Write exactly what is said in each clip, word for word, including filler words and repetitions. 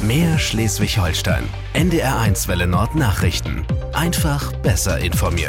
Mehr Schleswig-Holstein. N D R eins Welle Nord Nachrichten. Einfach besser informiert.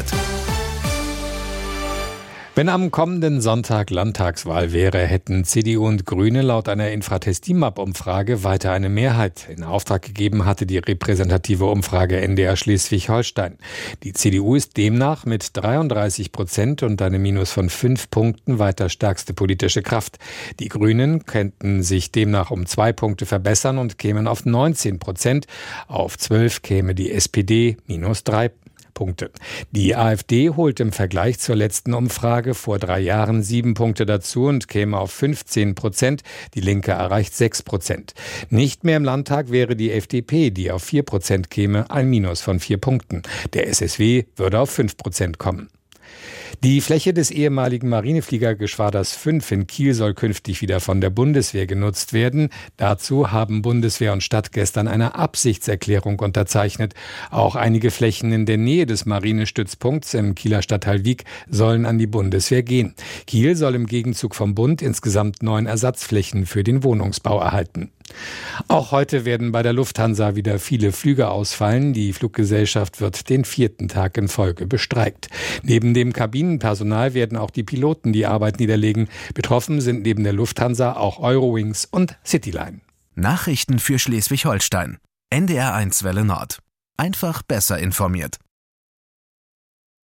Wenn am kommenden Sonntag Landtagswahl wäre, hätten C D U und Grüne laut einer Infratest-DIMAP-Umfrage weiter eine Mehrheit. In Auftrag gegeben hatte die repräsentative Umfrage N D R Schleswig-Holstein. Die C D U ist demnach mit dreiunddreißig Prozent und einem Minus von fünf Punkten weiter stärkste politische Kraft. Die Grünen könnten sich demnach um zwei Punkte verbessern und kämen auf neunzehn Prozent. Auf zwölf käme die S P D minus drei Punkte. Die AfD holt im Vergleich zur letzten Umfrage vor drei Jahren sieben Punkte dazu und käme auf fünfzehn Prozent. Die Linke erreicht sechs Prozent. Nicht mehr im Landtag wäre die F D P, die auf vier Prozent käme, ein Minus von vier Punkten. Der S S W würde auf fünf Prozent kommen. Die Fläche des ehemaligen Marinefliegergeschwaders fünf in Kiel soll künftig wieder von der Bundeswehr genutzt werden. Dazu haben Bundeswehr und Stadt gestern eine Absichtserklärung unterzeichnet. Auch einige Flächen in der Nähe des Marinestützpunkts im Kieler Stadtteil Wiek sollen an die Bundeswehr gehen. Kiel soll im Gegenzug vom Bund insgesamt neun Ersatzflächen für den Wohnungsbau erhalten. Auch heute werden bei der Lufthansa wieder viele Flüge ausfallen. Die Fluggesellschaft wird den vierten Tag in Folge bestreikt. Neben dem Kabinenpersonal werden auch die Piloten die Arbeit niederlegen. Betroffen sind neben der Lufthansa auch Eurowings und Cityline. Nachrichten für Schleswig-Holstein. N D R eins Welle Nord. Einfach besser informiert.